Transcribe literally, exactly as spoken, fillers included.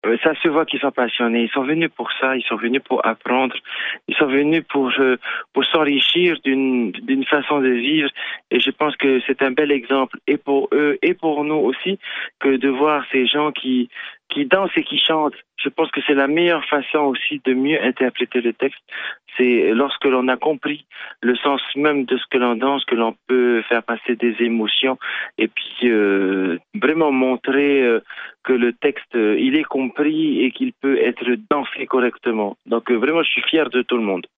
Euh, Ça se voit qu'ils sont passionnés. Ils sont venus pour ça. Ils sont venus pour apprendre. Ils sont venus pour euh, pour s'enrichir d'une d'une façon de vivre. Et je pense que c'est un bel exemple et pour eux et pour nous aussi que de voir ces gens qui qui dansent et qui chantent. Je pense que c'est la meilleure façon aussi de mieux interpréter le texte. C'est lorsque l'on a compris le sens même de ce que l'on danse, que l'on peut faire passer des émotions et puis euh, vraiment montrer euh, que le texte, euh, il est compris et qu'il peut être dansé correctement. Donc euh, vraiment, je suis fier de tout le monde.